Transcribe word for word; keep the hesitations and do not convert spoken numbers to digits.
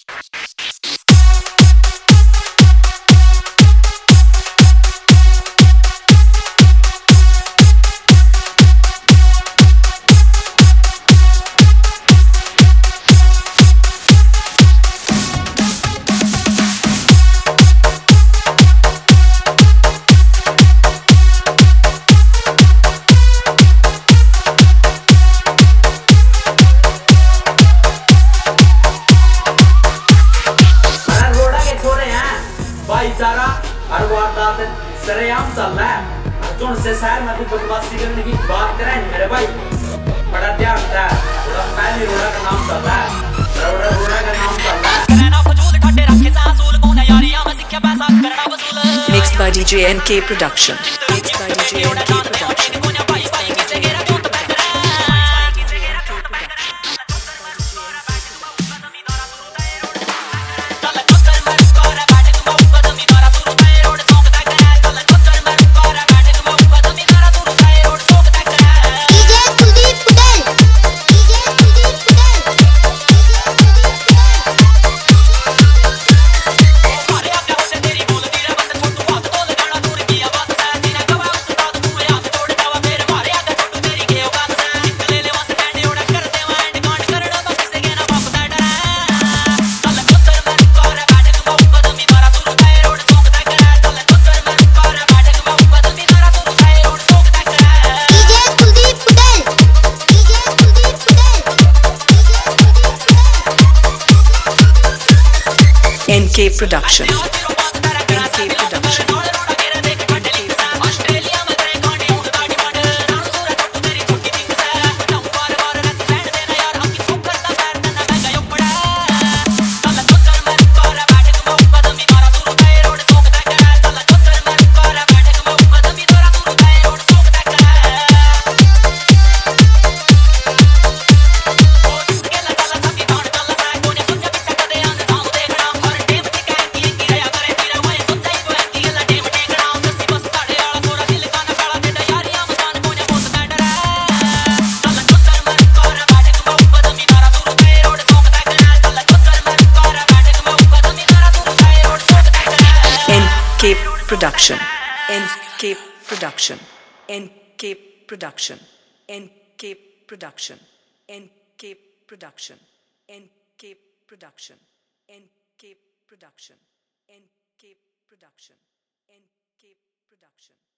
भाईचारा हर वारदात सरेआम चल रहा है। जो उनसे शहर में भी बदमाशी करने की बात करें मेरे भाई, बड़ा ध्यान रखता है। थोड़ा पहले रोड़ा का नाम चल रहा है, रोड़ा रोड़ा का नाम चल रहा है। Mixed by D J N K Production. Mixed by D J N K Production. N K Production. N K Production. N K Production. N K Production. N K Production. N K Production. N K Production. N K Production. N K Production. N K Production. N K Production.